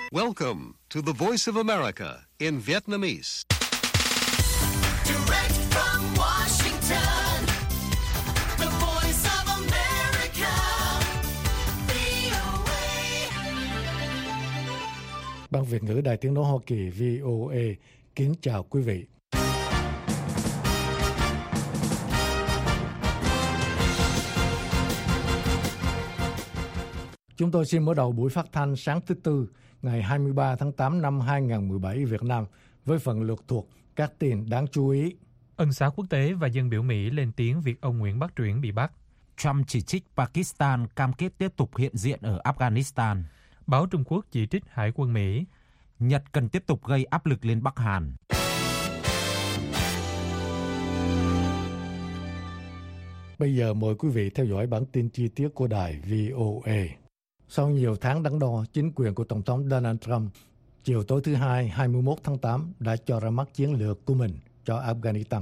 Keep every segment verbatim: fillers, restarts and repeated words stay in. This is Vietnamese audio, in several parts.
Welcome to the Voice of America in Vietnamese. Direct from Washington, the Voice of America, vê o a. Ban Việt ngữ Đài Tiếng nói Hoa Kỳ vê o a kính chào quý vị. Chúng tôi xin mở đầu buổi phát thanh sáng thứ Tư, ngày hai mươi ba tháng tám năm hai nghìn không trăm mười bảy Việt Nam với phần lược thuộc các tin đáng chú ý. Ân xá quốc tế và dân biểu Mỹ lên tiếng việc ông Nguyễn Bắc Truyển bị bắt. Trump chỉ trích Pakistan cam kết tiếp tục hiện diện ở Afghanistan. Báo Trung Quốc chỉ trích Hải quân Mỹ. Nhật cần tiếp tục gây áp lực lên Bắc Hàn. Bây giờ mời quý vị theo dõi bản tin chi tiết của đài vê o a. Sau nhiều tháng đắn đo, chính quyền của Tổng thống Donald Trump chiều tối thứ Hai, hai mươi mốt tháng tám đã cho ra mắt chiến lược của mình cho Afghanistan.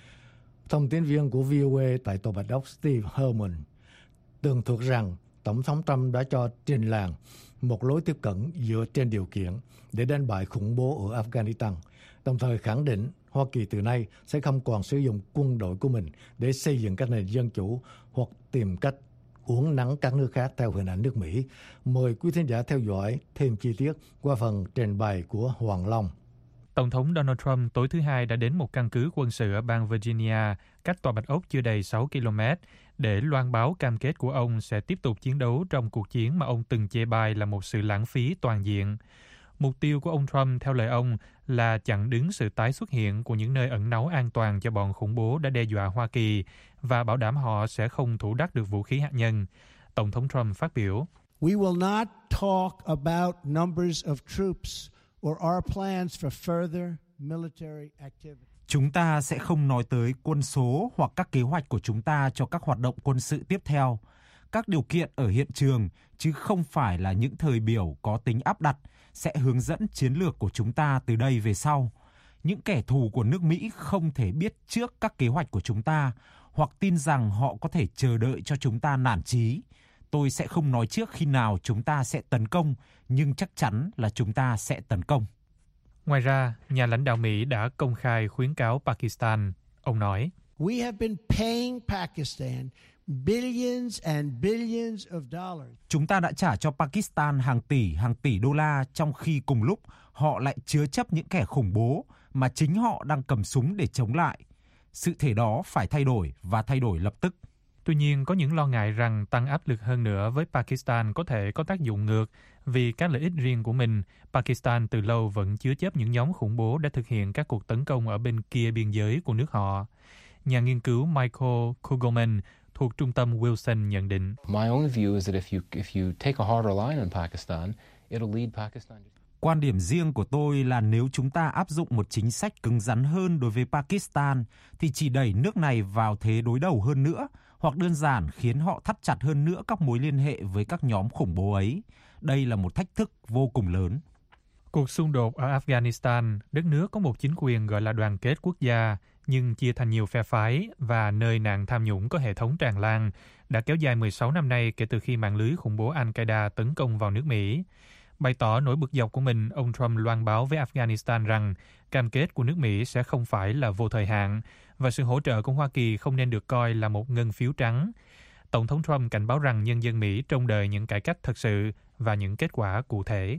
Thông tin viên của vê o a tại Tòa Bạch Ốc Steve Herman tường thuật rằng Tổng thống Trump đã cho trình làng một lối tiếp cận dựa trên điều kiện để đánh bại khủng bố ở Afghanistan, đồng thời khẳng định Hoa Kỳ từ nay sẽ không còn sử dụng quân đội của mình để xây dựng các nền dân chủ hoặc tìm cách uốn nắn các nước khác theo hình ảnh nước Mỹ. Mời quý thính giả theo dõi thêm chi tiết qua phần trình bày của Hoàng Long. Tổng thống Donald Trump tối thứ Hai đã đến một căn cứ quân sự ở bang Virginia, cách Tòa Bạch Ốc chưa đầy sáu ki lô mét, để loan báo cam kết của ông sẽ tiếp tục chiến đấu trong cuộc chiến mà ông từng chê bai là một sự lãng phí toàn diện. Mục tiêu của ông Trump, theo lời ông, là chặn đứng sự tái xuất hiện của những nơi ẩn náu an toàn cho bọn khủng bố đã đe dọa Hoa Kỳ và bảo đảm họ sẽ không thủ đắc được vũ khí hạt nhân. Tổng thống Trump phát biểu: We will not talk about numbers of troops or our plans for further military activity. Chúng ta sẽ không nói tới quân số hoặc các kế hoạch của chúng ta cho các hoạt động quân sự tiếp theo. Các điều kiện ở hiện trường, chứ không phải là những thời biểu có tính áp đặt, sẽ hướng dẫn chiến lược của chúng ta từ đây về sau. Những kẻ thù của nước Mỹ không thể biết trước các kế hoạch của chúng ta hoặc tin rằng họ có thể chờ đợi cho chúng ta nản chí. Tôi sẽ không nói trước khi nào chúng ta sẽ tấn công, nhưng chắc chắn là chúng ta sẽ tấn công. Ngoài ra, nhà lãnh đạo Mỹ đã công khai khuyến cáo Pakistan. Ông nói: We have been paying Pakistan billions and billions of dollars. Chúng ta đã trả cho Pakistan hàng tỷ, hàng tỷ đô la, trong khi cùng lúc họ lại chứa chấp những kẻ khủng bố mà chính họ đang cầm súng để chống lại. Sự thể đó phải thay đổi và thay đổi lập tức. Tuy nhiên, có những lo ngại rằng tăng áp lực hơn nữa với Pakistan có thể có tác dụng ngược. Vì các lợi ích riêng của mình, Pakistan từ lâu vẫn chứa chấp những nhóm khủng bố đã thực hiện các cuộc tấn công ở bên kia biên giới của nước họ. Nhà nghiên cứu Michael Kugelman thuộc trung tâm Wilson nhận định: My own view is that if you if you take a harder line on Pakistan, it'll lead Pakistan. Quan điểm riêng của tôi là nếu chúng ta áp dụng một chính sách cứng rắn hơn đối với Pakistan thì chỉ đẩy nước này vào thế đối đầu hơn nữa, hoặc đơn giản khiến họ thắt chặt hơn nữa các mối liên hệ với các nhóm khủng bố ấy. Đây là một thách thức vô cùng lớn. Cuộc xung đột ở Afghanistan, đất nước có một chính quyền gọi là đoàn kết quốc gia, nhưng chia thành nhiều phe phái và nơi nạn tham nhũng có hệ thống tràn lan, đã kéo dài mười sáu năm nay kể từ khi mạng lưới khủng bố Al-Qaeda tấn công vào nước Mỹ. Bày tỏ nỗi bực dọc của mình, ông Trump loan báo với Afghanistan rằng cam kết của nước Mỹ sẽ không phải là vô thời hạn và sự hỗ trợ của Hoa Kỳ không nên được coi là một ngân phiếu trắng. Tổng thống Trump cảnh báo rằng nhân dân Mỹ trông đợi những cải cách thật sự và những kết quả cụ thể.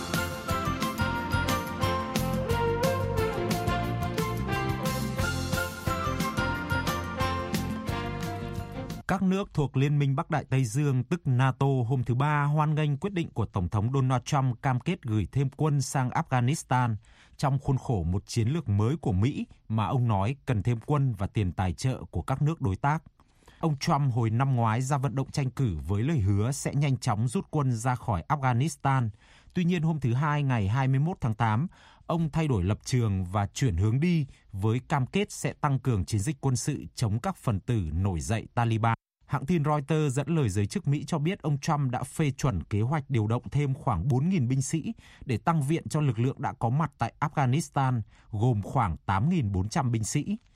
Các nước thuộc Liên minh Bắc Đại Tây Dương, tức NATO, hôm thứ Ba hoan nghênh quyết định của Tổng thống Donald Trump cam kết gửi thêm quân sang Afghanistan trong khuôn khổ một chiến lược mới của Mỹ mà ông nói cần thêm quân và tiền tài trợ của các nước đối tác. Ông Trump hồi năm ngoái ra vận động tranh cử với lời hứa sẽ nhanh chóng rút quân ra khỏi Afghanistan. Tuy nhiên hôm thứ Hai ngày hai mươi mốt tháng tám, ông thay đổi lập trường và chuyển hướng đi với cam kết sẽ tăng cường chiến dịch quân sự chống các phần tử nổi dậy Taliban. Hãng tin Reuters dẫn lời giới chức Mỹ cho biết ông Trump đã phê chuẩn kế hoạch điều động thêm khoảng bốn nghìn binh sĩ để tăng viện cho lực lượng đã có mặt tại Afghanistan, gồm khoảng tám nghìn bốn trăm binh sĩ.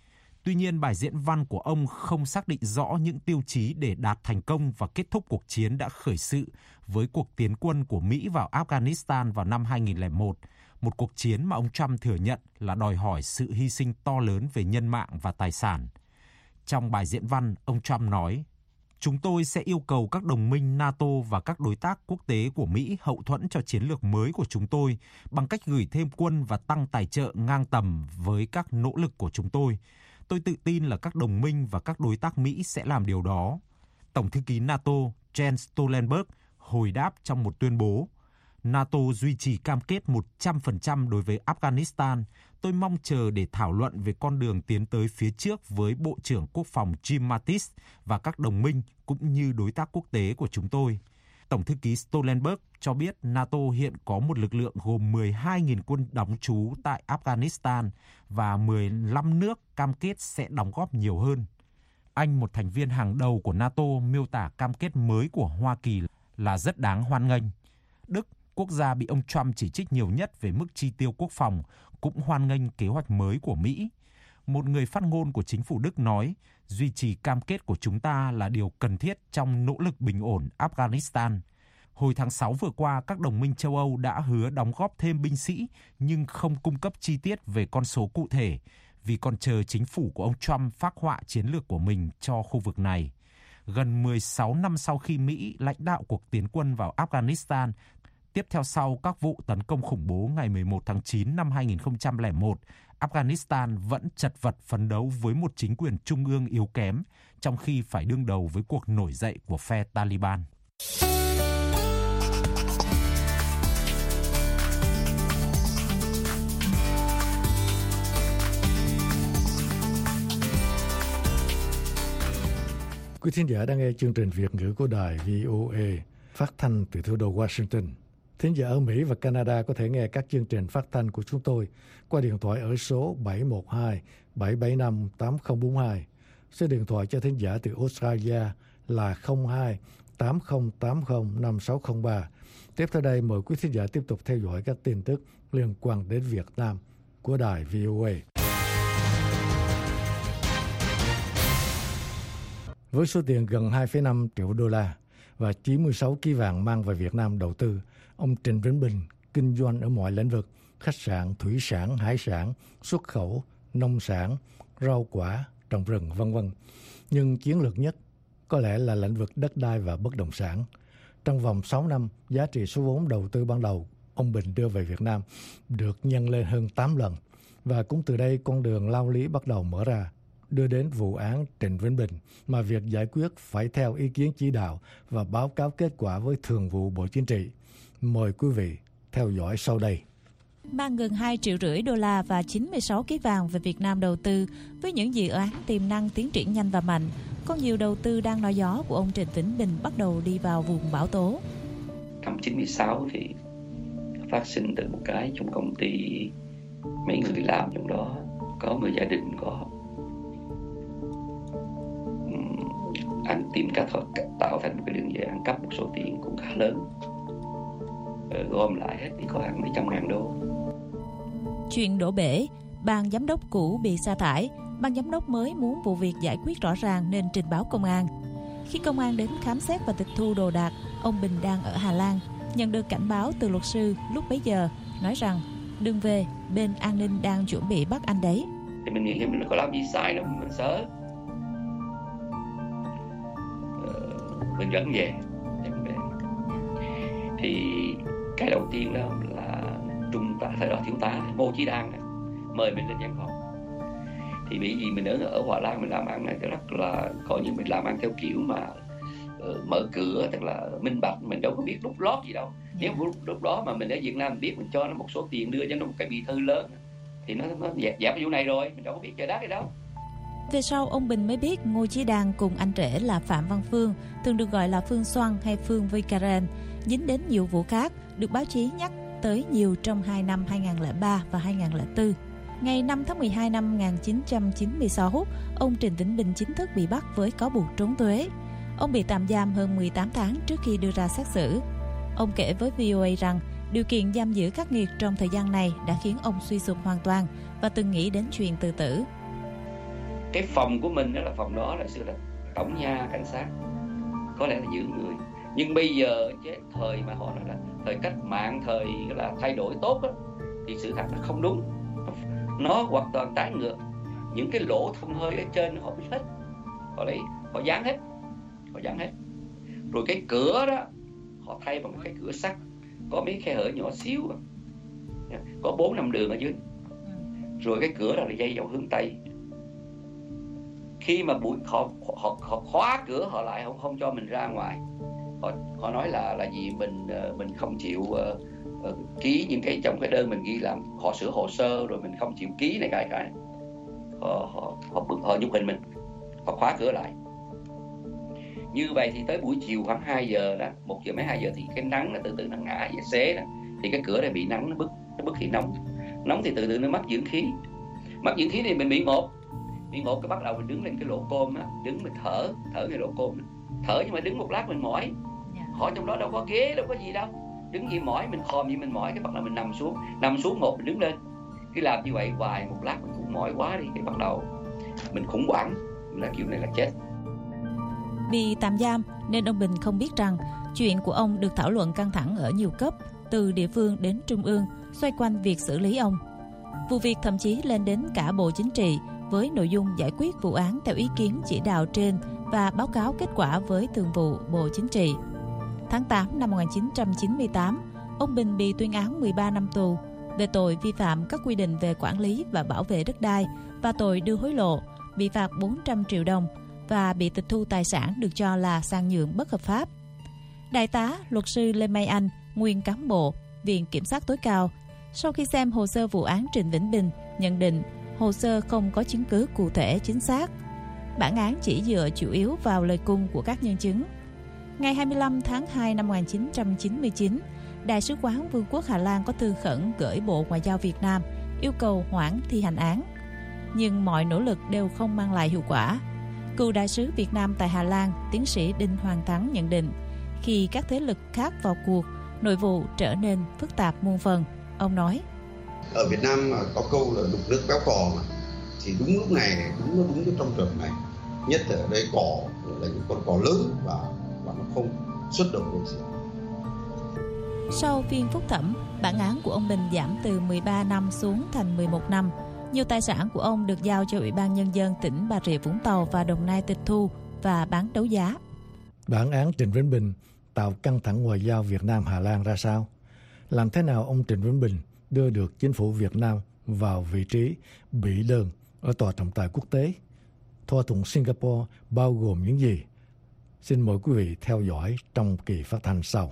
Tuy nhiên, bài diễn văn của ông không xác định rõ những tiêu chí để đạt thành công và kết thúc cuộc chiến đã khởi sự với cuộc tiến quân của Mỹ vào Afghanistan vào năm hai nghìn lẻ một, một cuộc chiến mà ông Trump thừa nhận là đòi hỏi sự hy sinh to lớn về nhân mạng và tài sản. Trong bài diễn văn, ông Trump nói, chúng tôi sẽ yêu cầu các đồng minh NATO và các đối tác quốc tế của Mỹ hậu thuẫn cho chiến lược mới của chúng tôi bằng cách gửi thêm quân và tăng tài trợ ngang tầm với các nỗ lực của chúng tôi. Tôi tự tin là các đồng minh và các đối tác Mỹ sẽ làm điều đó. Tổng thư ký NATO Jens Stoltenberg hồi đáp trong một tuyên bố, NATO duy trì cam kết một trăm phần trăm đối với Afghanistan. Tôi mong chờ để thảo luận về con đường tiến tới phía trước với Bộ trưởng Quốc phòng Jim Mattis và các đồng minh cũng như đối tác quốc tế của chúng tôi. Tổng thư ký Stoltenberg cho biết NATO hiện có một lực lượng gồm mười hai nghìn quân đóng trú tại Afghanistan và mười lăm nước cam kết sẽ đóng góp nhiều hơn. Anh, một thành viên hàng đầu của NATO, miêu tả cam kết mới của Hoa Kỳ là rất đáng hoan nghênh. Đức, quốc gia bị ông Trump chỉ trích nhiều nhất về mức chi tiêu quốc phòng, cũng hoan nghênh kế hoạch mới của Mỹ. Một người phát ngôn của chính phủ Đức nói, duy trì cam kết của chúng ta là điều cần thiết trong nỗ lực bình ổn Afghanistan. Hồi tháng sáu vừa qua, các đồng minh châu Âu đã hứa đóng góp thêm binh sĩ nhưng không cung cấp chi tiết về con số cụ thể vì còn chờ chính phủ của ông Trump phác họa chiến lược của mình cho khu vực này. Gần mười sáu năm sau khi Mỹ lãnh đạo cuộc tiến quân vào Afghanistan, tiếp theo sau các vụ tấn công khủng bố ngày mười một tháng chín năm hai nghìn không trăm lẻ một, Afghanistan vẫn chật vật phấn đấu với một chính quyền trung ương yếu kém, trong khi phải đương đầu với cuộc nổi dậy của phe Taliban. Quý thính giả đang nghe chương trình Việt ngữ của đài vê o a phát thanh từ thủ đô Washington. Thính giả ở Mỹ và Canada có thể nghe các chương trình phát thanh của chúng tôi qua điện thoại ở số bảy một hai bảy bảy năm tám không bốn hai. Số điện thoại cho thính giả từ Australia là không hai tám không tám không năm sáu không ba. Tiếp theo đây mời quý thính giả tiếp tục theo dõi các tin tức liên quan đến Việt Nam của đài vê o a. Với số tiền gần hai phẩy năm triệu đô la và chín mươi sáu ki vàng mang về Việt Nam đầu tư, ông Trịnh Vĩnh Bình kinh doanh ở mọi lĩnh vực, khách sạn, thủy sản, hải sản, xuất khẩu, nông sản, rau quả, trồng rừng, vân vân. Nhưng chiến lược nhất có lẽ là lĩnh vực đất đai và bất động sản. Trong vòng sáu năm, giá trị số vốn đầu tư ban đầu ông Bình đưa về Việt Nam được nhân lên hơn tám lần. Và cũng từ đây con đường lao lý bắt đầu mở ra, đưa đến vụ án Trịnh Vĩnh Bình mà việc giải quyết phải theo ý kiến chỉ đạo và báo cáo kết quả với Thường vụ Bộ Chính trị. Mời quý vị theo dõi sau đây. Mang gần hai triệu rưỡi đô la và chín mươi sáu ký vàng về Việt Nam đầu tư với những dự án tiềm năng tiến triển nhanh và mạnh, có nhiều đầu tư đang nói gió của ông Trịnh Vĩnh Bình bắt đầu đi vào vùng bão tố. Năm chín mươi sáu thì phát sinh từ một cái trong công ty, mấy người làm trong đó có một gia đình có anh tìm cách tạo thành một cái đường dây ăn cắp một số tiền cũng khá lớn, rồi gom lại hết thì có hàng mấy trăm ngàn đô. Chuyện đổ bể, ban giám đốc cũ bị sa thải, ban giám đốc mới muốn vụ việc giải quyết rõ ràng nên trình báo công an. Khi công an đến khám xét và tịch thu đồ đạc, ông Bình đang ở Hà Lan, nhận được cảnh báo từ luật sư lúc bấy giờ nói rằng đừng về, bên an ninh đang chuẩn bị bắt anh đấy. Thì mình nghĩ mình có làm gì sai đâu, mình sợ. Mình dẫn về. Thì cái đầu tiên đó là trung tá thời đó thiếu tá Ngô Chí Đan mời mình lên văn phòng. Thì bởi vì mình ở ở Hòa Lan mình làm ăn này rất là coi như mình làm ăn theo kiểu mà uh, mở cửa, tức là minh bạch, mình đâu có biết đút lót gì đâu. Nếu lúc, lúc đó mà mình ở Việt Nam biết mình cho nó một số tiền đưa cho nó một cái bì thư lớn thì nó nó dẹp dẹp cái vụ này rồi, mình đâu có biết trời đất gì đâu. Về sau ông Bình mới biết Ngô Chí Đan cùng anh rể là Phạm Văn Phương, thường được gọi là Phương Xoăn hay Phương Vi Karen, dính đến nhiều vụ khác, được báo chí nhắc tới nhiều trong hai năm hai nghìn không trăm lẻ ba và hai nghìn không trăm lẻ bốn. Ngày năm tháng mười hai năm một nghìn chín trăm chín mươi sáu, ông Trịnh Vĩnh Bình chính thức bị bắt với cáo buộc trốn thuế. Ông bị tạm giam hơn mười tám tháng trước khi đưa ra xét xử. Ông kể với vê o a rằng điều kiện giam giữ khắc nghiệt trong thời gian này đã khiến ông suy sụp hoàn toàn và từng nghĩ đến chuyện tự tử. cái phòng của mình đó là phòng đó là xưa là tổng nha cảnh sát, có lẽ là giữ người. Nhưng bây giờ chứ thời mà họ nói là thời cách mạng, thời là thay đổi tốt đó, thì sự thật nó không đúng, nó hoàn toàn trái ngược. Những cái lỗ thông hơi ở trên họ biết hết, họ lấy họ dán hết, họ dán hết. Rồi cái cửa đó họ thay bằng cái cửa sắt, có mấy khe hở nhỏ xíu, có bốn năm đường ở dưới. Rồi cái cửa đó là dây vào hướng tây. Khi mà buổi họ, họ họ khóa cửa họ lại, không không cho mình ra ngoài. Họ họ nói là là gì mình mình không chịu uh, uh, ký những cái trong cái đơn mình ghi làm, họ sửa hồ sơ rồi mình không chịu ký này cái cái. Họ họ họ bực họ nhục hình mình, họ khóa cửa lại. Như vậy thì tới buổi chiều khoảng hai giờ đó, một giờ mấy hai giờ thì cái nắng nó từ từ nó ngã về xế đó, thì cái cửa này bị nắng nó bức, nó bức thì nóng, nóng thì từ từ nó mất dưỡng khí, mất dưỡng khí thì mình bị ngột, bị ngột cái bắt đầu mình đứng lên cái lỗ côm á, đứng mình thở, thở ngay lỗ côm, thở nhưng mà đứng một lát mình mỏi, họ trong đó đâu có ghế đâu có gì đâu, đứng gì mỏi mình khom gì mình mỏi, cái bắt đầu mình nằm xuống, nằm xuống một mình đứng lên, cứ làm như vậy hoài một lát mình cũng mỏi quá đi, cái bắt đầu mình khủng hoảng, là kiểu này là chết. Bị tạm giam nên ông Bình không biết rằng chuyện của ông được thảo luận căng thẳng ở nhiều cấp, từ địa phương đến trung ương, xoay quanh việc xử lý ông. Vụ việc thậm chí lên đến cả Bộ Chính trị với nội dung giải quyết vụ án theo ý kiến chỉ đạo trên và báo cáo kết quả với Thường vụ Bộ Chính trị. Tháng tám năm một nghìn chín trăm chín mươi tám, ông Bình bị tuyên án mười ba năm tù về tội vi phạm các quy định về quản lý và bảo vệ đất đai và tội đưa hối lộ, bị phạt bốn trăm triệu đồng và bị tịch thu tài sản được cho là sang nhượng bất hợp pháp. Đại tá luật sư Lê Mai Anh, nguyên cán bộ Viện Kiểm sát tối cao, sau khi xem hồ sơ vụ án Trịnh Vĩnh Bình, nhận định hồ sơ không có chứng cứ cụ thể chính xác. Bản án chỉ dựa chủ yếu vào lời cung của các nhân chứng. Ngày hai mươi lăm tháng hai năm một nghìn chín trăm chín mươi chín, Đại sứ quán Vương quốc Hà Lan có thư khẩn gửi Bộ Ngoại giao Việt Nam yêu cầu hoãn thi hành án. Nhưng mọi nỗ lực đều không mang lại hiệu quả. Cựu đại sứ Việt Nam tại Hà Lan, tiến sĩ Đinh Hoàng Thắng nhận định, khi các thế lực khác vào cuộc, nội vụ trở nên phức tạp muôn phần. Ông nói: Ở Việt Nam có câu là đục nước béo cò mà, thì đúng lúc này, đúng đúng cái trong trường này, nhất là ở đây cỏ là những con cò lớn và và nó không xuất động được gì. Sau phiên phúc thẩm, bản án của ông Bình giảm từ mười ba năm xuống thành mười một năm. Nhiều tài sản của ông được giao cho Ủy ban Nhân dân tỉnh Bà Rịa Vũng Tàu và Đồng Nai tịch thu và bán đấu giá. Bản án Trịnh Vĩnh Bình tạo căng thẳng ngoại giao Việt Nam-Hà Lan ra sao? Làm thế nào ông Trịnh Vĩnh Bình đưa được chính phủ Việt Nam vào vị trí bị đơn ở tòa trọng tài quốc tế? Thỏa thuận Singapore bao gồm những gì? Xin mời quý vị theo dõi trong kỳ phát thanh sau.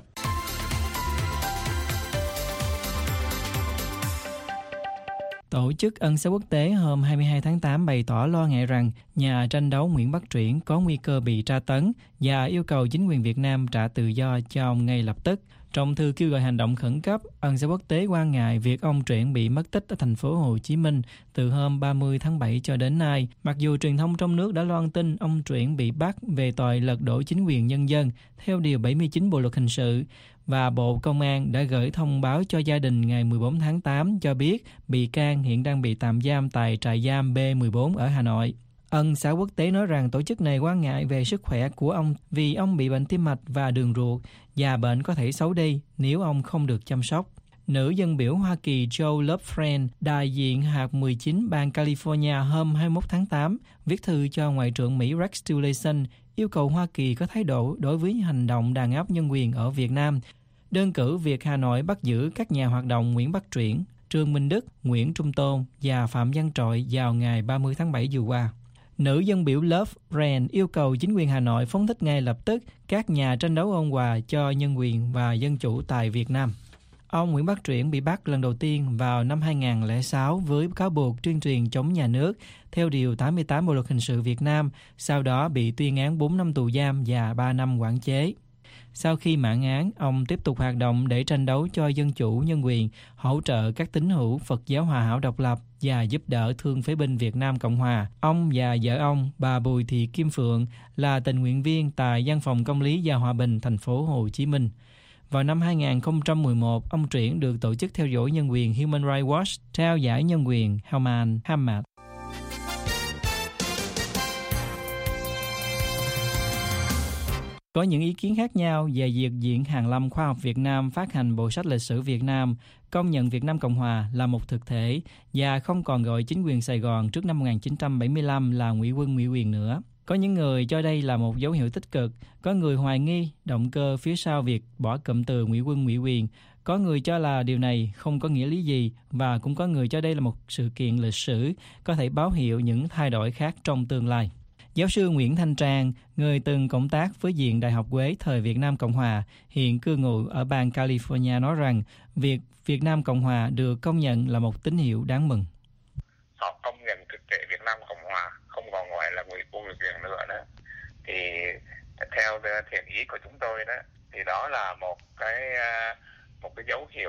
Tổ chức Ân xá Quốc tế hôm hai mươi hai tháng tám bày tỏ lo ngại rằng nhà tranh đấu Nguyễn Bắc Truyển có nguy cơ bị tra tấn và yêu cầu chính quyền Việt Nam trả tự do cho ông ngay lập tức. Trong thư kêu gọi hành động khẩn cấp, Ân xá Quốc tế quan ngại việc ông Truyển bị mất tích ở thành phố Hồ Chí Minh từ hôm ba mươi tháng bảy cho đến nay, mặc dù truyền thông trong nước đã loan tin ông Truyển bị bắt về tội lật đổ chính quyền nhân dân theo điều bảy mươi chín Bộ luật hình sự. Và Bộ Công an đã gửi thông báo cho gia đình ngày mười bốn tháng tám cho biết bị can hiện đang bị tạm giam tại trại giam B mười bốn ở Hà Nội. Ân xá Quốc tế nói rằng tổ chức này quan ngại về sức khỏe của ông vì ông bị bệnh tim mạch và đường ruột và bệnh có thể xấu đi nếu ông không được chăm sóc. Nữ dân biểu Hoa Kỳ Joe Lofgren, đại diện hạt mười chín bang California hôm hai mươi mốt tháng tám, viết thư cho Ngoại trưởng Mỹ Rex Tillerson yêu cầu Hoa Kỳ có thái độ đối với hành động đàn áp nhân quyền ở Việt Nam, đơn cử việc Hà Nội bắt giữ các nhà hoạt động Nguyễn Bắc Truyển, Trương Minh Đức, Nguyễn Trung Tôn và Phạm Văn Trội vào ngày ba mươi tháng bảy vừa qua. Nữ dân biểu Lofgren yêu cầu chính quyền Hà Nội phóng thích ngay lập tức các nhà tranh đấu ôn hòa cho nhân quyền và dân chủ tại Việt Nam. Ông Nguyễn Bắc Truyển bị bắt lần đầu tiên vào năm hai nghìn không trăm lẻ sáu với cáo buộc tuyên truyền chống nhà nước theo Điều tám mươi tám Bộ Luật Hình sự Việt Nam, sau đó bị tuyên án bốn năm tù giam và ba năm quản chế. Sau khi mãn án, ông tiếp tục hoạt động để tranh đấu cho dân chủ nhân quyền, hỗ trợ các tín hữu Phật giáo Hòa hảo độc lập và giúp đỡ thương phế binh Việt Nam Cộng Hòa. Ông và vợ ông, bà Bùi Thị Kim Phượng, là tình nguyện viên tại Văn phòng Công lý và Hòa bình, thành phố Hồ Chí Minh. Vào năm hai nghìn không trăm mười một, ông Truyển được tổ chức theo dõi nhân quyền Human Rights Watch trao giải nhân quyền Helman Hamad. Có những ý kiến khác nhau về việc Viện Hàn lâm Khoa học Việt Nam phát hành bộ sách lịch sử Việt Nam, công nhận Việt Nam Cộng Hòa là một thực thể và không còn gọi chính quyền Sài Gòn trước năm một nghìn chín trăm bảy mươi lăm là ngụy quân ngụy quyền nữa. Có những người cho đây là một dấu hiệu tích cực, có người hoài nghi động cơ phía sau việc bỏ cụm từ ngụy quân ngụy quyền, có người cho là điều này không có nghĩa lý gì và cũng có người cho đây là một sự kiện lịch sử có thể báo hiệu những thay đổi khác trong tương lai. Giáo sư Nguyễn Thanh Trang, người từng công tác với Viện Đại học Huế thời Việt Nam Cộng Hòa, hiện cư ngụ ở bang California nói rằng việc Việt Nam Cộng Hòa được công nhận là một tín hiệu đáng mừng. Họ công nhận thực thể Việt Nam Cộng Hòa, không còn gọi là ngụy quân ngụy quyền nữa đó. Thì theo thiện ý của chúng tôi đó, thì đó là một cái một cái dấu hiệu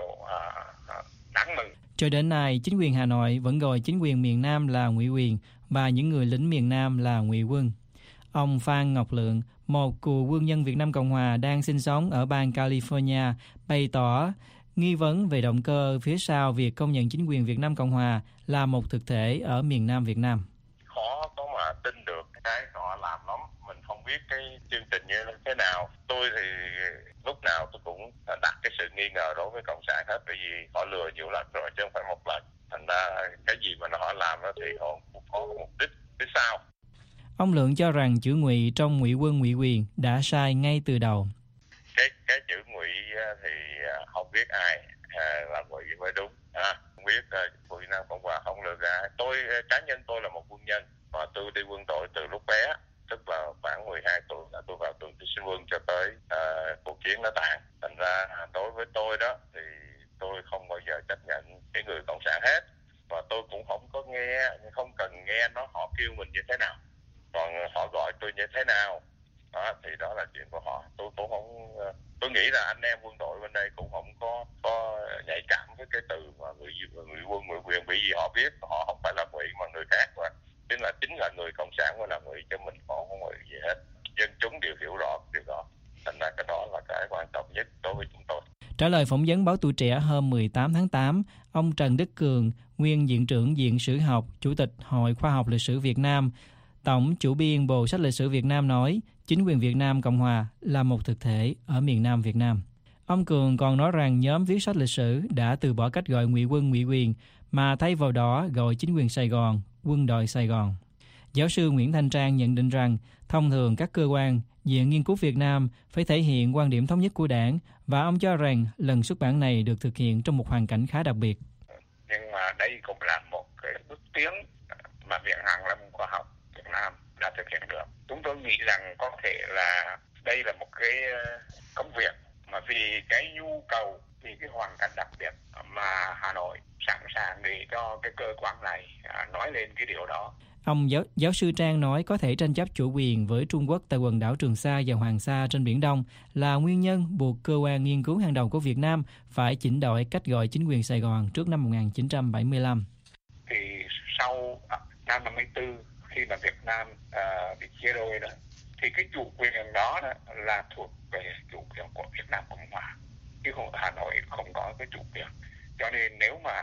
đáng mừng. Cho đến nay, chính quyền Hà Nội vẫn gọi chính quyền miền Nam là ngụy quyền và những người lính miền Nam là ngụy quân. Ông Phan Ngọc Lượng, một cựu quân nhân Việt Nam Cộng Hòa đang sinh sống ở bang California, bày tỏ nghi vấn về động cơ phía sau việc công nhận chính quyền Việt Nam Cộng Hòa là một thực thể ở miền Nam Việt Nam. Khó có mà tin được cái họ làm lắm, mình không biết cái chương trình như thế nào. Tôi thì lúc nào tôi cũng đặt cái sự nghi ngờ đối với Cộng sản hết, bởi vì họ lừa nhiều lần rồi chứ không phải một lần. Thành ra cái gì mà họ làm đó thì họ có mục đích phía sau. Ông Lượng cho rằng chữ ngụy trong ngụy quân ngụy quyền đã sai ngay từ đầu. Cái cái chữ ngụy thì không biết ai là ngụy mới đúng. À, không biết uh, Việt Nam Cộng Hòa không lừa gạt. Tôi cá nhân tôi là một quân nhân mà tôi đi quân đội từ lúc bé, tức là khoảng mười hai tuổi là tôi vào trường sinh quân cho tới uh, cuộc chiến nó tàn. Thành ra đối với tôi đó thì tôi không bao giờ chấp nhận cái người cộng sản hết, và tôi cũng không có nghe, không cần nghe nó họ kêu mình như thế nào, còn họ gọi tôi như thế nào đó, thì đó là chuyện của họ. Tôi cũng không, tôi nghĩ là anh em quân đội bên đây cũng không có có nhạy cảm với cái từ mà người người quân ngụy quyền, bởi vì họ biết họ không phải là ngụy mà người khác, mà chính là chính là người cộng sản mới là ngụy, chứ mình không có ngụy gì hết. Dân chúng đều hiểu rõ điều đó, thành ra cái đó là cái quan trọng nhất đối với chúng tôi. Trả lời phỏng vấn báo Tuổi Trẻ hôm mười tám tháng tám, ông Trần Đức Cường, nguyên Viện trưởng Viện Sử học, Chủ tịch Hội Khoa học Lịch sử Việt Nam, Tổng chủ biên Bộ sách lịch sử Việt Nam nói, chính quyền Việt Nam Cộng Hòa là một thực thể ở miền Nam Việt Nam. Ông Cường còn nói rằng nhóm viết sách lịch sử đã từ bỏ cách gọi ngụy quân ngụy quyền, mà thay vào đó gọi chính quyền Sài Gòn, quân đội Sài Gòn. Giáo sư Nguyễn Thanh Trang nhận định rằng, thông thường các cơ quan, Viện Nghiên cứu Việt Nam phải thể hiện quan điểm thống nhất của Đảng, và ông cho rằng lần xuất bản này được thực hiện trong một hoàn cảnh khá đặc biệt. Nhưng mà đây cũng là một cái bước tiến mà Viện Hàn lâm Khoa học Việt Nam đã thực hiện được. Chúng tôi nghĩ rằng có thể là đây là một cái công việc mà vì cái nhu cầu, vì cái hoàn cảnh đặc biệt mà Hà Nội sẵn sàng để cho cái cơ quan này nói lên cái điều đó. Ông giáo, giáo sư Trang nói có thể tranh chấp chủ quyền với Trung Quốc tại quần đảo Trường Sa và Hoàng Sa trên Biển Đông là nguyên nhân buộc cơ quan nghiên cứu hàng đầu của Việt Nam phải chỉnh đổi cách gọi chính quyền Sài Gòn trước năm một nghìn chín trăm bảy mươi lăm. Thì sau năm năm mươi tư, khi mà Việt Nam uh, bị chia đôi đó, thì cái chủ quyền đó, đó là thuộc về chủ quyền của Việt Nam Cộng Hòa, chứ không, Hà Nội không có cái chủ quyền. Cho nên nếu mà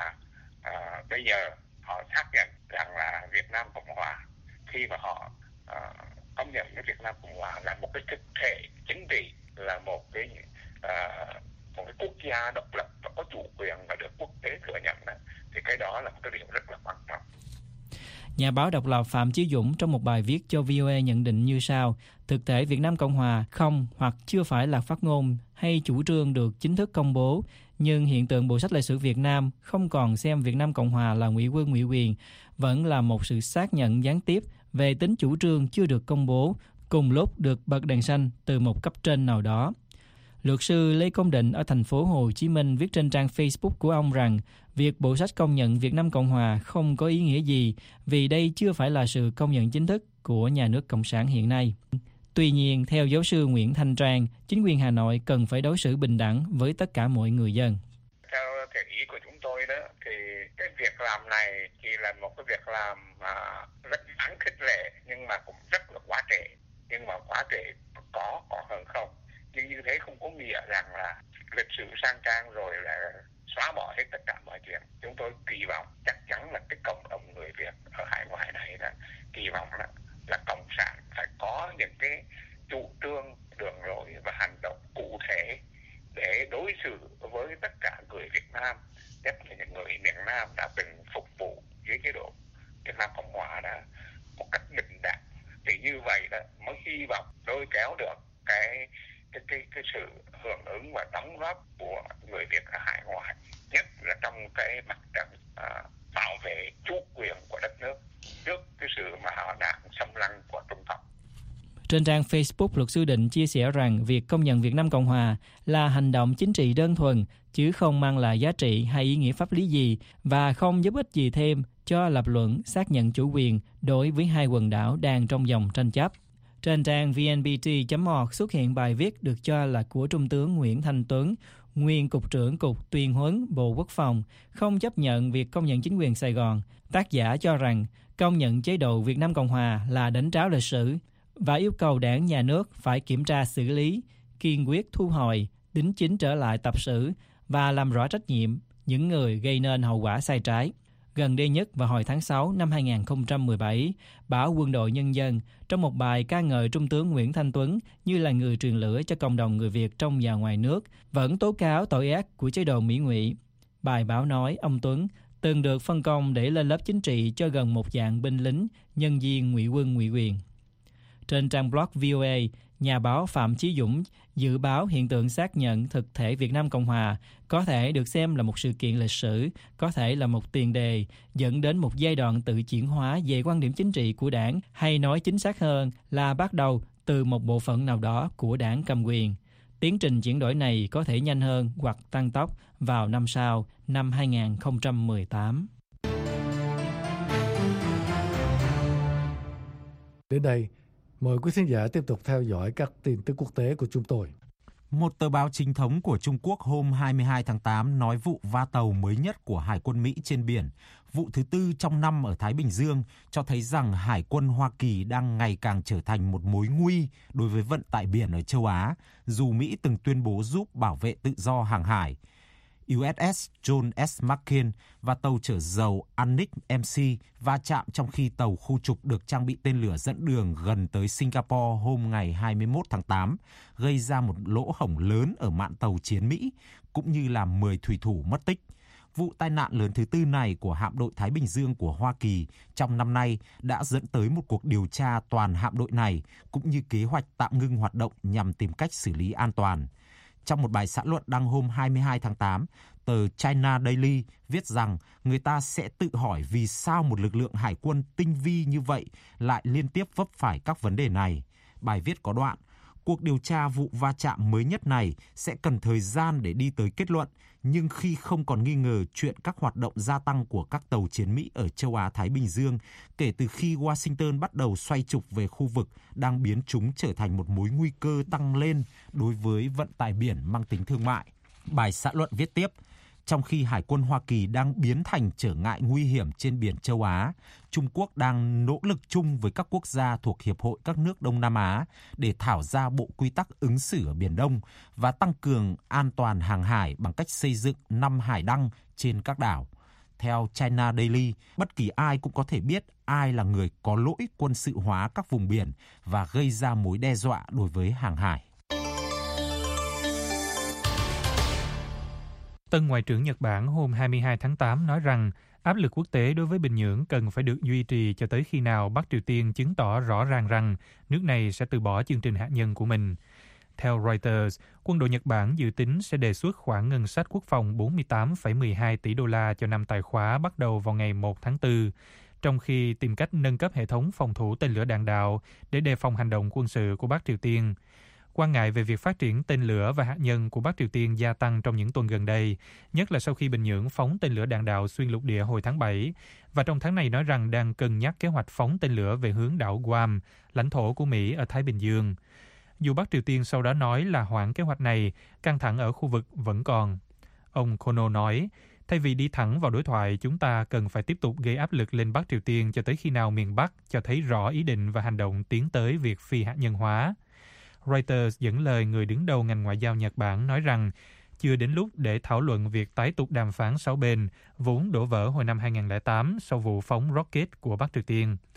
uh, bây giờ họ xác nhận rằng là Việt Nam Cộng Hòa, khi mà họ uh, công nhận cái Việt Nam Cộng Hòa là một cái thực thể chính trị, là một cái uh, một cái quốc gia độc lập và có chủ quyền và được quốc tế thừa nhận đó, thì cái đó là một cái điểm rất là quan trọng. Nhà báo độc lập Phạm Chí Dũng trong một bài viết cho vê o a nhận định như sau: thực thể Việt Nam Cộng Hòa không hoặc chưa phải là phát ngôn hay chủ trương được chính thức công bố, nhưng hiện tượng Bộ sách lịch sử Việt Nam không còn xem Việt Nam Cộng Hòa là ngụy quân ngụy quyền, vẫn là một sự xác nhận gián tiếp về tính chủ trương chưa được công bố, cùng lúc được bật đèn xanh từ một cấp trên nào đó. Luật sư Lê Công Định ở thành phố Hồ Chí Minh viết trên trang Facebook của ông rằng việc Bộ sách công nhận Việt Nam Cộng Hòa không có ý nghĩa gì vì đây chưa phải là sự công nhận chính thức của nhà nước Cộng sản hiện nay. Tuy nhiên, theo giáo sư Nguyễn Thanh Trang, chính quyền Hà Nội cần phải đối xử bình đẳng với tất cả mọi người dân. Theo thiện ý của chúng tôi đó, thì cái việc làm này chỉ là một cái việc làm mà rất đáng khích lệ, nhưng mà cũng rất là quá trễ. Nhưng mà quá trễ có, có hơn không. Nhưng như thế không có nghĩa rằng là lịch sử sang trang rồi là xóa bỏ hết tất cả mọi chuyện. Chúng tôi kỳ vọng chắc chắn là cái cộng đồng người Việt ở hải ngoại này là kỳ vọng là, là cộng sản phải có những cái chủ trương đường lối và hành động cụ thể để đối xử với tất cả người Việt Nam, nhất là những người miền Nam đã từng phục vụ dưới chế độ Việt Nam Cộng Hòa đã một cách bình đẳng. Thì như vậy đó mới hy vọng lôi kéo được cái cái cái cái sự hưởng ứng và đóng góp của người Việt ở hải ngoại, nhất là trong cái mặt trận à, bảo vệ chủ quyền của đất nước trước cái sự mà họ đang xâm lăng của Trung Cộng. Trên trang Facebook, luật sư Định chia sẻ rằng việc công nhận Việt Nam Cộng Hòa là hành động chính trị đơn thuần, chứ không mang lại giá trị hay ý nghĩa pháp lý gì và không giúp ích gì thêm cho lập luận xác nhận chủ quyền đối với hai quần đảo đang trong dòng tranh chấp. Trên trang vê en pê tê chấm org xuất hiện bài viết được cho là của Trung tướng Nguyễn Thanh Tuấn, nguyên Cục trưởng Cục Tuyên huấn Bộ Quốc phòng, không chấp nhận việc công nhận chính quyền Sài Gòn. Tác giả cho rằng công nhận chế độ Việt Nam Cộng Hòa là đánh tráo lịch sử và yêu cầu đảng nhà nước phải kiểm tra xử lý, kiên quyết thu hồi, đính chính trở lại tập sử và làm rõ trách nhiệm những người gây nên hậu quả sai trái. Gần đây nhất vào hồi tháng sáu năm hai nghìn không trăm mười bảy, báo Quân đội Nhân dân trong một bài ca ngợi Trung tướng Nguyễn Thanh Tuấn như là người truyền lửa cho cộng đồng người Việt trong và ngoài nước, vẫn tố cáo tội ác của chế độ Mỹ ngụy. Bài báo nói ông Tuấn từng được phân công để lên lớp chính trị cho gần một vạn binh lính, nhân viên ngụy quân ngụy quyền. Trên trang blog vê o a, nhà báo Phạm Chí Dũng dự báo hiện tượng xác nhận thực thể Việt Nam Cộng Hòa có thể được xem là một sự kiện lịch sử, có thể là một tiền đề dẫn đến một giai đoạn tự chuyển hóa về quan điểm chính trị của đảng, hay nói chính xác hơn là bắt đầu từ một bộ phận nào đó của đảng cầm quyền. Tiến trình chuyển đổi này có thể nhanh hơn hoặc tăng tốc vào năm sau, năm hai nghìn không trăm mười tám. Đến đây, mời quý khán giả tiếp tục theo dõi các tin tức quốc tế của chúng tôi. Một tờ báo chính thống của Trung Quốc hôm hai mươi hai tháng tám nói vụ va tàu mới nhất của Hải quân Mỹ trên biển, vụ thứ tư trong năm ở Thái Bình Dương, cho thấy rằng Hải quân Hoa Kỳ đang ngày càng trở thành một mối nguy đối với vận tải biển ở châu Á, dù Mỹ từng tuyên bố giúp bảo vệ tự do hàng hải. u ét ét John S. McCain và tàu chở dầu Annick em xê va chạm trong khi tàu khu trục được trang bị tên lửa dẫn đường gần tới Singapore hôm ngày hai mươi mốt tháng tám, gây ra một lỗ hổng lớn ở mạn tàu chiến Mỹ, cũng như làm mười thủy thủ mất tích. Vụ tai nạn lớn thứ tư này của hạm đội Thái Bình Dương của Hoa Kỳ trong năm nay đã dẫn tới một cuộc điều tra toàn hạm đội này, cũng như kế hoạch tạm ngưng hoạt động nhằm tìm cách xử lý an toàn. Trong một bài xã luận đăng hôm hai mươi hai tháng tám, tờ China Daily viết rằng người ta sẽ tự hỏi vì sao một lực lượng hải quân tinh vi như vậy lại liên tiếp vấp phải các vấn đề này. Bài viết có đoạn: cuộc điều tra vụ va chạm mới nhất này sẽ cần thời gian để đi tới kết luận, nhưng khi không còn nghi ngờ chuyện các hoạt động gia tăng của các tàu chiến Mỹ ở châu Á-Thái Bình Dương kể từ khi Washington bắt đầu xoay trục về khu vực đang biến chúng trở thành một mối nguy cơ tăng lên đối với vận tải biển mang tính thương mại. Bài xã luận viết tiếp: trong khi Hải quân Hoa Kỳ đang biến thành trở ngại nguy hiểm trên biển châu Á, Trung Quốc đang nỗ lực chung với các quốc gia thuộc Hiệp hội các nước Đông Nam Á để thảo ra bộ quy tắc ứng xử ở Biển Đông và tăng cường an toàn hàng hải bằng cách xây dựng năm hải đăng trên các đảo. Theo China Daily, bất kỳ ai cũng có thể biết ai là người có lỗi quân sự hóa các vùng biển và gây ra mối đe dọa đối với hàng hải. Tân Ngoại trưởng Nhật Bản hôm hai mươi hai tháng tám nói rằng áp lực quốc tế đối với Bình Nhưỡng cần phải được duy trì cho tới khi nào Bắc Triều Tiên chứng tỏ rõ ràng rằng nước này sẽ từ bỏ chương trình hạt nhân của mình. Theo Reuters, quân đội Nhật Bản dự tính sẽ đề xuất khoản ngân sách quốc phòng bốn mươi tám phẩy mười hai tỷ đô la cho năm tài khóa bắt đầu vào ngày một tháng tư, trong khi tìm cách nâng cấp hệ thống phòng thủ tên lửa đạn đạo để đề phòng hành động quân sự của Bắc Triều Tiên. Quan ngại về việc phát triển tên lửa và hạt nhân của Bắc Triều Tiên gia tăng trong những tuần gần đây, nhất là sau khi Bình Nhưỡng phóng tên lửa đạn đạo xuyên lục địa hồi tháng bảy, và trong tháng này nói rằng đang cân nhắc kế hoạch phóng tên lửa về hướng đảo Guam, lãnh thổ của Mỹ ở Thái Bình Dương. Dù Bắc Triều Tiên sau đó nói là hoãn kế hoạch này, căng thẳng ở khu vực vẫn còn. Ông Kono nói, thay vì đi thẳng vào đối thoại, chúng ta cần phải tiếp tục gây áp lực lên Bắc Triều Tiên cho tới khi nào miền Bắc cho thấy rõ ý định và hành động tiến tới việc phi hạt nhân hóa. Reuters dẫn lời người đứng đầu ngành ngoại giao Nhật Bản nói rằng chưa đến lúc để thảo luận việc tái tục đàm phán sáu bên vốn đổ vỡ hồi năm hai nghìn không trăm lẻ tám sau vụ phóng rocket của Bắc Triều Tiên.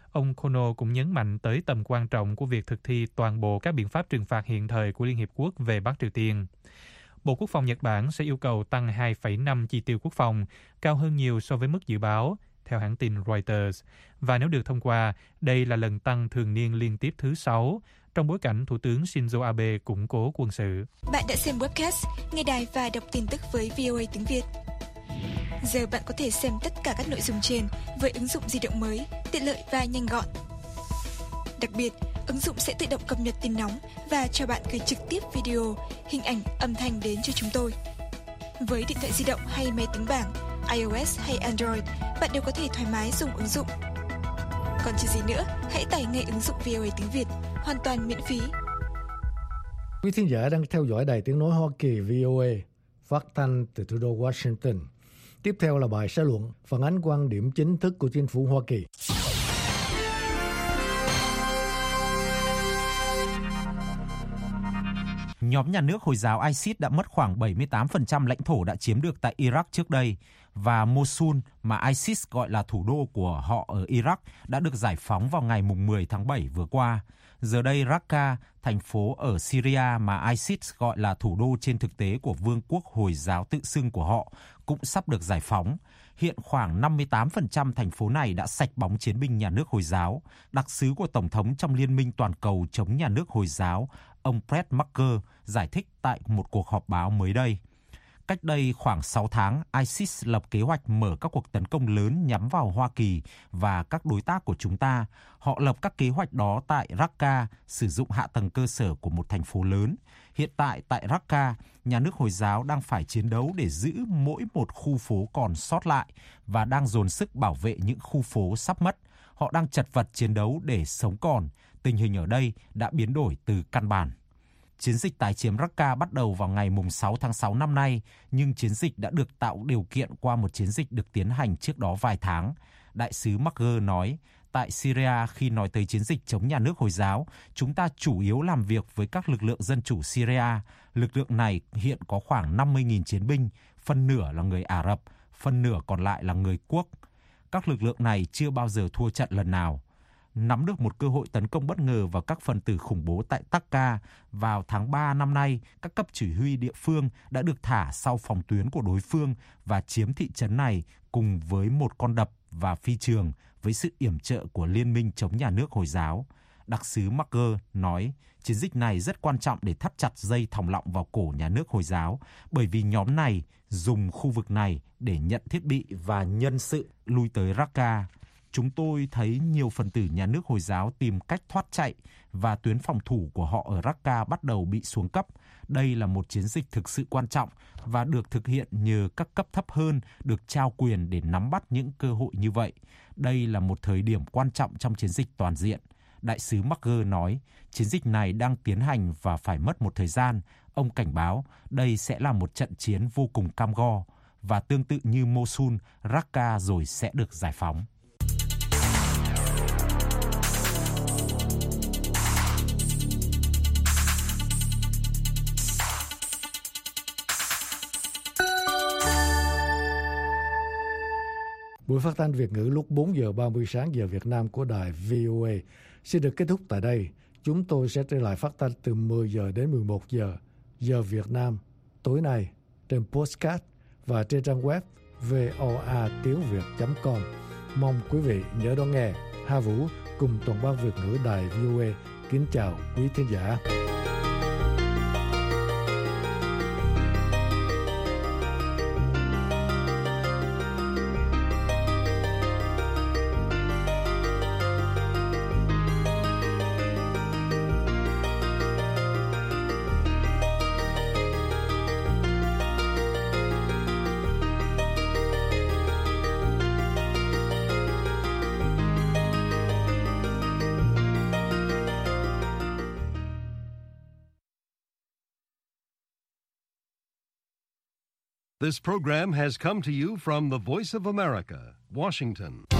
Ông Kono cũng nhấn mạnh tới tầm quan trọng của việc thực thi toàn bộ các biện pháp trừng phạt hiện thời của Liên Hiệp Quốc về Bắc Triều Tiên. Bộ Quốc phòng Nhật Bản sẽ yêu cầu tăng hai phẩy năm chi tiêu quốc phòng, cao hơn nhiều so với mức dự báo, theo hãng tin Reuters. Và nếu được thông qua, đây là lần tăng thường niên liên tiếp thứ sáu, trong bối cảnh Thủ tướng Shinzo Abe củng cố quân sự. Bạn đã xem webcast, nghe đài và đọc tin tức với vê o a tiếng Việt. Giờ bạn có thể xem tất cả các nội dung trên với ứng dụng di động mới, tiện lợi và nhanh gọn. Đặc biệt, ứng dụng sẽ tự động cập nhật tin nóng và cho bạn gửi trực tiếp video, hình ảnh, âm thanh đến cho chúng tôi. Với điện thoại di động hay máy tính bảng, iOS hay Android, bạn đều có thể thoải mái dùng ứng dụng. Còn chờ gì nữa, hãy tải ngay ứng dụng vê o a tiếng Việt, hoàn toàn miễn phí. Quý thính giả đang theo dõi Đài Tiếng Nói Hoa Kỳ vê o a, phát thanh từ thủ đô Washington. Tiếp theo là bài xã luận phản ánh quan điểm chính thức của chính phủ Hoa Kỳ. Nhóm nhà nước Hồi giáo ISIS đã mất khoảng bảy mươi tám phần trăm lãnh thổ đã chiếm được tại Iraq trước đây, và Mosul, mà ISIS gọi là thủ đô của họ ở Iraq, đã được giải phóng vào ngày mười tháng bảy vừa qua. Giờ đây Raqqa, thành phố ở Syria mà ISIS gọi là thủ đô trên thực tế của Vương quốc Hồi giáo tự xưng của họ, cũng sắp được giải phóng. Hiện khoảng năm mươi tám phần trăm thành phố này đã sạch bóng chiến binh nhà nước Hồi giáo. Đặc sứ của Tổng thống trong Liên minh Toàn cầu chống nhà nước Hồi giáo, ông Brett Marker, giải thích tại một cuộc họp báo mới đây. Cách đây khoảng sáu tháng, ISIS lập kế hoạch mở các cuộc tấn công lớn nhắm vào Hoa Kỳ và các đối tác của chúng ta. Họ lập các kế hoạch đó tại Raqqa, sử dụng hạ tầng cơ sở của một thành phố lớn. Hiện tại tại Raqqa, nhà nước Hồi giáo đang phải chiến đấu để giữ mỗi một khu phố còn sót lại và đang dồn sức bảo vệ những khu phố sắp mất. Họ đang chật vật chiến đấu để sống còn. Tình hình ở đây đã biến đổi từ căn bản. Chiến dịch tái chiếm Raqqa bắt đầu vào ngày sáu tháng sáu năm nay, nhưng chiến dịch đã được tạo điều kiện qua một chiến dịch được tiến hành trước đó vài tháng. Đại sứ Marker nói, tại Syria khi nói tới chiến dịch chống nhà nước Hồi giáo, chúng ta chủ yếu làm việc với các lực lượng dân chủ Syria. Lực lượng này hiện có khoảng năm mươi nghìn chiến binh, phân nửa là người Ả Rập, phân nửa còn lại là người quốc. Các lực lượng này chưa bao giờ thua trận lần nào. Nắm được một cơ hội tấn công bất ngờ vào các phần tử khủng bố tại Taka, vào tháng ba năm nay, các cấp chỉ huy địa phương đã được thả sau phòng tuyến của đối phương và chiếm thị trấn này cùng với một con đập và phi trường với sự yểm trợ của Liên minh chống nhà nước Hồi giáo. Đặc sứ Marker nói, chiến dịch này rất quan trọng để thắt chặt dây thòng lọng vào cổ nhà nước Hồi giáo, bởi vì nhóm này dùng khu vực này để nhận thiết bị và nhân sự lui tới Raqqa. Chúng tôi thấy nhiều phần tử nhà nước Hồi giáo tìm cách thoát chạy và tuyến phòng thủ của họ ở Raqqa bắt đầu bị xuống cấp. Đây là một chiến dịch thực sự quan trọng và được thực hiện nhờ các cấp thấp hơn được trao quyền để nắm bắt những cơ hội như vậy. Đây là một thời điểm quan trọng trong chiến dịch toàn diện. Đại sứ Marker nói, chiến dịch này đang tiến hành và phải mất một thời gian. Ông cảnh báo đây sẽ là một trận chiến vô cùng cam go và tương tự như Mosul, Raqqa rồi sẽ được giải phóng. Buổi phát thanh Việt ngữ lúc bốn giờ ba mươi sáng giờ Việt Nam của đài vê o a xin được kết thúc tại đây. Chúng tôi sẽ trở lại phát thanh từ mười giờ đến mười một giờ giờ Việt Nam tối nay trên podcast và trên trang web voa tiếng việt chấm com. Mong quý vị nhớ đón nghe. Hà Vũ cùng toàn ban Việt ngữ đài vê o a kính chào quý thính giả. This program has come to you from the Voice of America, Washington.